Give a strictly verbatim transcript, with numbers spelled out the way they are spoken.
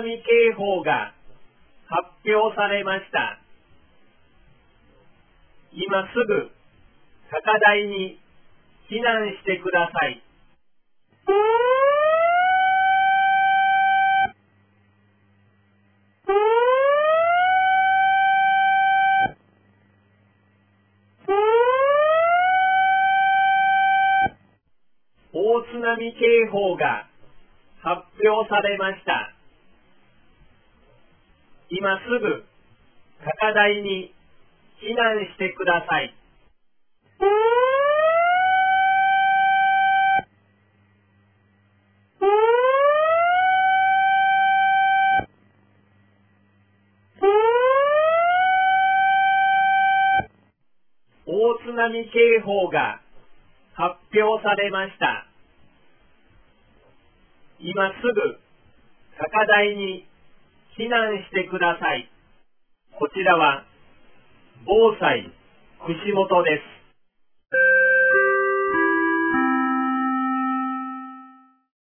波警報が発表されました。今すぐ高台に避難してください。大津波警報が発表されました。今すぐ高台に避難してください。大津波警報が発表されました。今すぐ高台に避難してください。こちらは防災串本です。